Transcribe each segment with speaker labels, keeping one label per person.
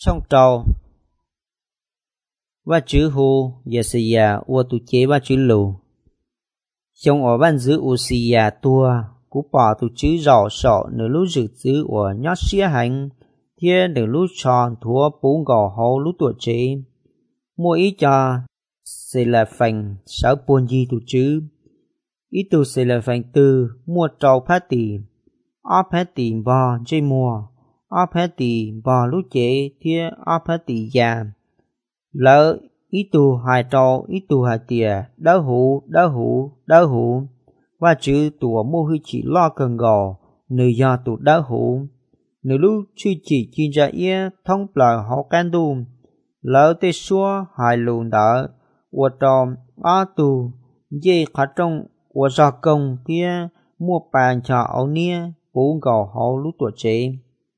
Speaker 1: trong trâu và chữ hù giờ sẽ già ua tụ chế và chữ lù trong ở ban giữ u xì già tua cú bỏ tụ chữ rõ sọ nửa lúc dự giữ ở nhót xía hành thiên nửa lúc tròn thua bốn gò hậu lúc tuổi chế mua ý cho sẽ là phần sáu buồn gì tụ chữ ý tụ sẽ là phần từ mua trâu phát tiền áp hết tiền bò chơi mùa áp hết tiền bò lúc chế thiên áp hết tiền già lỡ ý tụ hai trâu ý tụ hai tiền đỡ hủ và chữ tụ mua huy chỉ lo cần gò nơi do tụ đỡ hủ nơi lúc chưa chỉ chuyên gia yết thông bờ họ can đu lỡ tê xua hai lùn đỡ của tròn á tụ dây khá trong của do công kia mua bàn cho ấu nia bốn gò họ lúc tuổi chế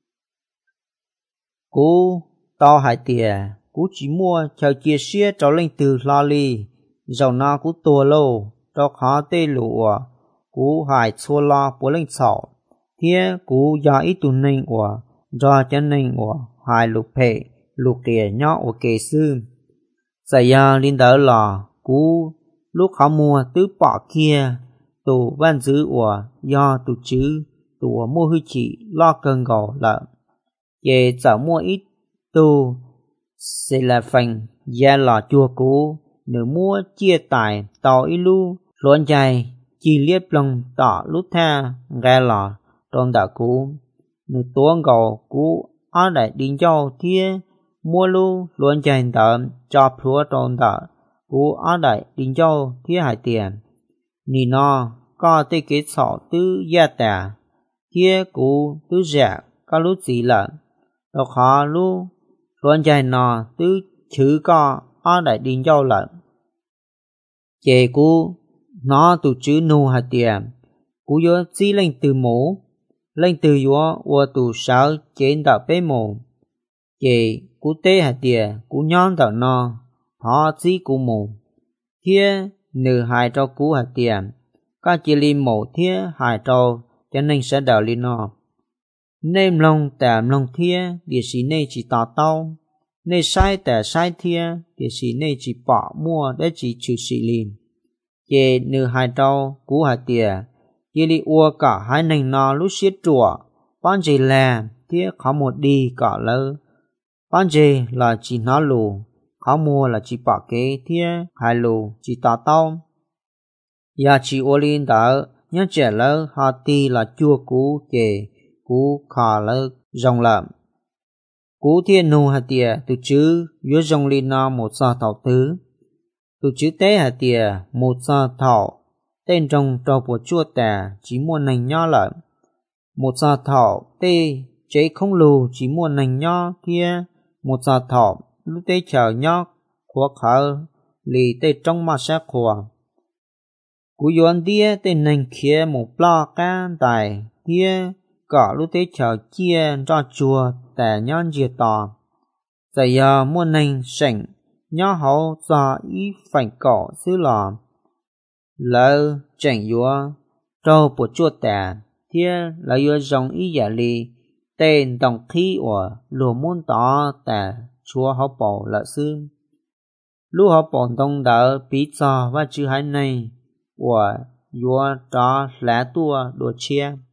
Speaker 1: cú to hai tiền cú chỉ mua chờ chia sẻ cho lên từ lo li dầu na cú tua lô cho khó tê lụa cú hải xua lo bố lên sọ thế cú do ít tụ nên của do chân nên của hai lục hệ lục kề nhỏ của kề sư xảy ra linh đỡ lò cú lúc họ mua tứ bỏ kia tụ văn giữ của do tụ chữ tụ mua hư chỉ lo cần gò lợn về找mua ít tụ sẽ là phần gia lò chua cú nếu mua chia tài tàu ít lu luận dài chỉ liếp lòng tỏ lúc tha ra lò trong đạo cú nếu tuôn gầu cú ở đại đình châu thia mua lu luận dài tờ cho phúa trong đạo cú ở đại đình châu thia hải tiền nì no có tê kết sọ tư gia tà thia cú tư giả có lúc gì lợn đọc họ lu luận dài nọ tư chữ có ở đại đình châu lợn chê cú nó tụ chữ nô hạt tiền cú yo chỉ lên từ mũ lên từ yo và tụ sáu trên đạo bế mũ chê cú tê hạt tiền cú nhon đạo no họ chỉ cú mũ thia nửa hai trâu cú hạt tiền các chỉ linh mũ thia hai trâu cho nên sẽ đạo linh no nên lòng tạm lòng thia địa sĩ này chỉ tỏ tao nên sai tẻ sai thia địa sĩ này chỉ bỏ mua để chỉ trừ sĩ linh chê nửa hai trâu cú hạt tiền chỉ li ua cả hai nành no lúc xiết chùa bán gì là thiết khó một đi cả lơ bán gì là chỉ nó lù khó mua là chỉ bỏ kế thiết hai lù chỉ tỏ tao ya chỉ ô linh đỡ nhớ trẻ lơ họ ti là chua cú chê cú khả lơ rong lợm cú thiên nụ hạt tiền từ chữ yếu rong linh no một sao thảo tứ từ chữ tế hạt tiền một sao thảo tên trong trò của chua tà chỉ mua nành nho lợn một sao thảo tê chế không lù chỉ mua nành nho kia một sao thảo lúc tê chờ nho của khở lì tê trong mà sát khổ cú yuan đĩa tê nành kia một lo can tài kia cả lúc tê chờ chia cho chùa tà nhon diệt tò giờ giờ mua nành sảnh nhó hậu do ý phảnh cỏ xứ lò lỡ chẳng yua trâu bộ chua tà thia là yua dòng ý giả lì tên đồng khí của lùa môn tỏ tà chúa họ bỏ lỡ xứ lúc họ bỏ đông đỡ bí cho và chữ hai này của yua đó lá tua đồ chia